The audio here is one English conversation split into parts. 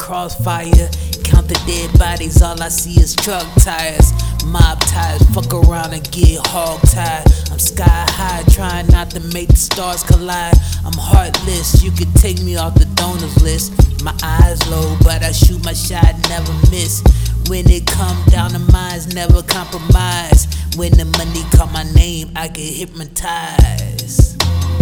crossfire. Count the dead bodies, all I see is truck tires. Mob ties, fuck around and get hog tied. I'm sky high, trying not to make the stars collide. I'm heartless, you can take me off the donors list. My eyes low, but I shoot my shot, never miss. When it come down to mines, never compromise. When the money call my name, I get hypnotized.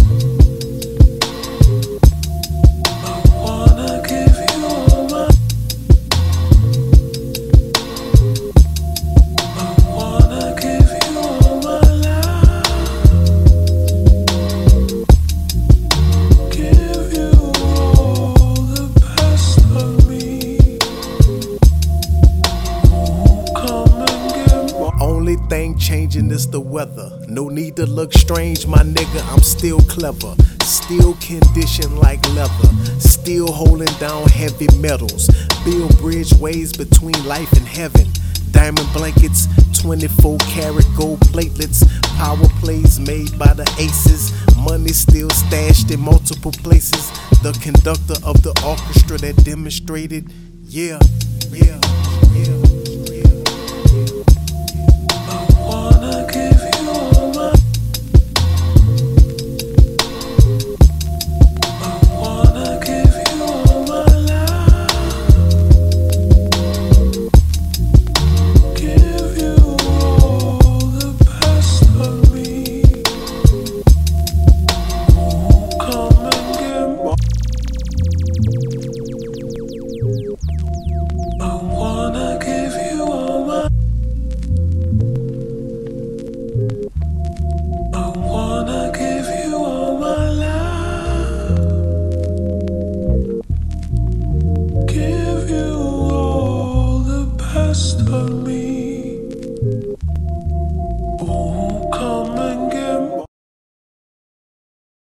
Only thing changing is the weather. No need to look strange, my nigga, I'm still clever. Still conditioned like leather. Still holding down heavy metals. Build bridgeways between life and heaven. Diamond blankets, 24 karat gold platelets. Power plays made by the aces. Money still stashed in multiple places. The conductor of the orchestra that demonstrated, yeah.